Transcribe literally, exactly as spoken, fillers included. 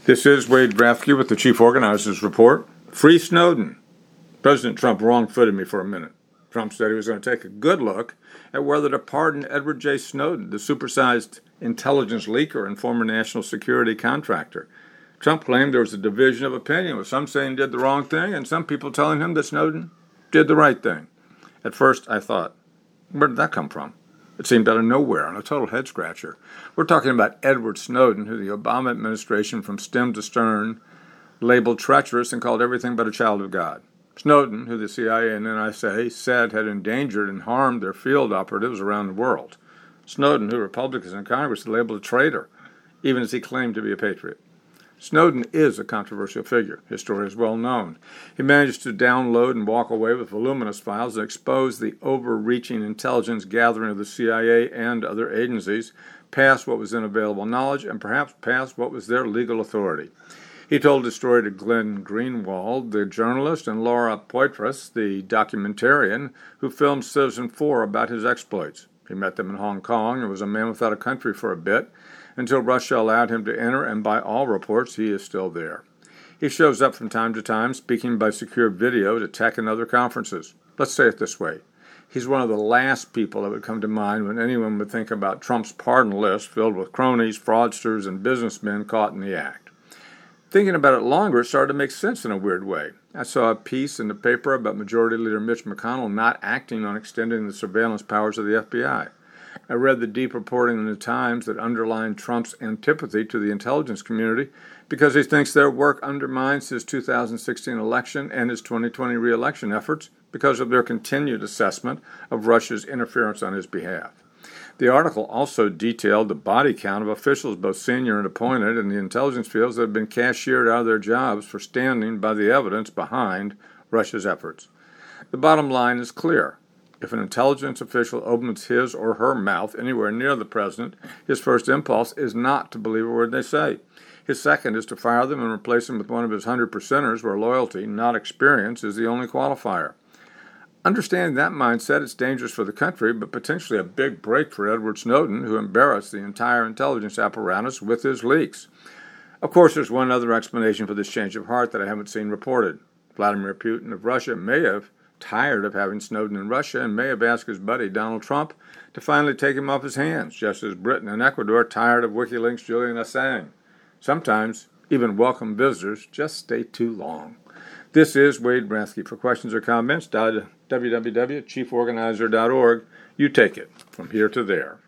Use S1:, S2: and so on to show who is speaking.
S1: This is Wade Rathke with the Chief Organizers Report. Free Snowden. President Trump wrong-footed me for a minute. Trump said he was going to take a good look at whether to pardon Edward J. Snowden, the supersized intelligence leaker and former national security contractor. Trump claimed there was a division of opinion, with some saying he did the wrong thing and some people telling him that Snowden did the right thing. At first, I thought, where did that come from? It seemed out of nowhere and a total head-scratcher. We're talking about Edward Snowden, who the Obama administration from stem to stern labeled treacherous and called everything but a child of God. Snowden, who the C I A and N S A said had endangered and harmed their field operatives around the world. Snowden, who Republicans in Congress labeled a traitor, even as he claimed to be a patriot. Snowden is a controversial figure. His story is well known. He managed to download and walk away with voluminous files that expose the overreaching intelligence gathering of the C I A and other agencies past what was in available knowledge and perhaps past what was their legal authority. He told his story to Glenn Greenwald, the journalist, and Laura Poitras, the documentarian, who filmed Citizen four about his exploits. He met them in Hong Kong and was a man without a country for a bit, until Russia allowed him to enter, and by all reports, he is still there. He shows up from time to time, speaking by secure video to tech and other conferences. Let's say it this way. He's one of the last people that would come to mind when anyone would think about Trump's pardon list filled with cronies, fraudsters, and businessmen caught in the act. Thinking about it longer, it started to make sense in a weird way. I saw a piece in the paper about Majority Leader Mitch McConnell not acting on extending the surveillance powers of the F B I. I read the deep reporting in the Times that underlined Trump's antipathy to the intelligence community because he thinks their work undermines his two thousand sixteen election and his twenty twenty re-election efforts because of their continued assessment of Russia's interference on his behalf. The article also detailed the body count of officials, both senior and appointed, in the intelligence fields that have been cashiered out of their jobs for standing by the evidence behind Russia's efforts. The bottom line is clear. If an intelligence official opens his or her mouth anywhere near the president, his first impulse is not to believe a word they say. His second is to fire them and replace them with one of his hundred percenters where loyalty, not experience, is the only qualifier. Understanding that mindset, it's dangerous for the country, but potentially a big break for Edward Snowden, who embarrassed the entire intelligence apparatus with his leaks. Of course, there's one other explanation for this change of heart that I haven't seen reported. Vladimir Putin of Russia may have tired of having Snowden in Russia and may have asked his buddy Donald Trump to finally take him off his hands, just as Britain and Ecuador tired of WikiLeaks' Julian Assange. Sometimes, even welcome visitors just stay too long. This is Wade Rathke. For questions or comments, dial to w w w dot chief organizer dot org. You take it from here to there.